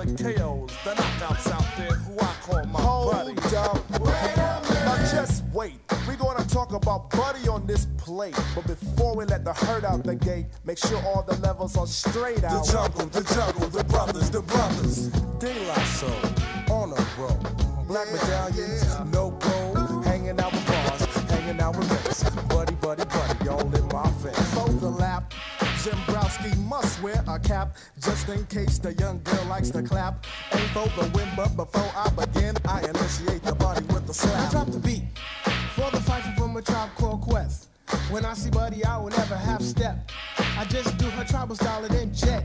KOs, the knockouts out there who I call my buddy. Hold up, wait a minute. Now just wait. We're gonna talk about Buddy on this plate. But before we let the herd out the gate, make sure all the levels are straight out. The jungle, the brothers. De La Soul, on a roll. Black medallions, no gold. Hanging out with bars, hanging out with mates. Buddy, all in my face. For the lap, Jimbrowski must wear a cap, just in case the young girl likes to clap. Ain't for the win, but before I begin, I initiate the body with the slap. I drop the beat for the fight from a Tribe Called Quest. When I see Buddy, I will never half step. I just do her tribal style and then jet.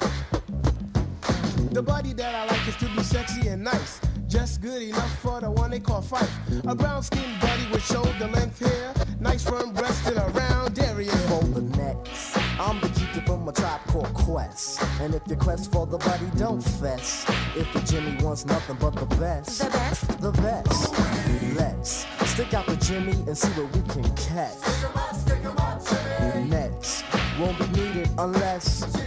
The Buddy that I like is to be sexy and nice, just good enough for the one they call Fife. A brown-skinned Buddy with shoulder-length hair, nice firm breast and a round area. For the next, I'm the keeper from a Tribe Called Quest. And if your quest for the Buddy, don't fess. If the Jimmy wants nothing but the best, the best. Let's stick out the Jimmy and see what we can catch. Stick 'em up, Jimmy. Next won't be needed unless